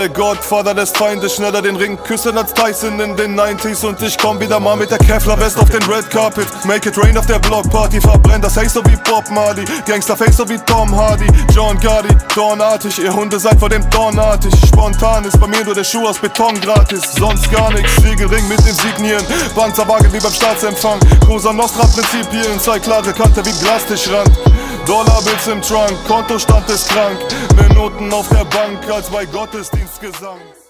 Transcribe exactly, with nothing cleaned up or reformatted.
Der Godfather des Feindes, schneller den Ring küssen als Tyson in den neunziger. Und ich komm wieder mal mit der Kevlar-West auf den Red Carpet. Make it rain auf der Blockparty, verbrennt das Haze so wie Bob Marley. Gangsterface so wie Tom Hardy, John Gotti, Dornartig. Ihr Hunde seid vor dem Dornartig. Spontan ist bei mir nur der Schuh aus Beton gratis. Sonst gar nix, Siegelring mit Insignien, Panzerwagen wie beim Staatsempfang. Cosa Nostra Prinzipien, zwei klare Kante wie Glastischrand. Dollarbills im Trunk, Kontostand ist krank. Minuten auf der Bank als bei Gottesdienstgesang.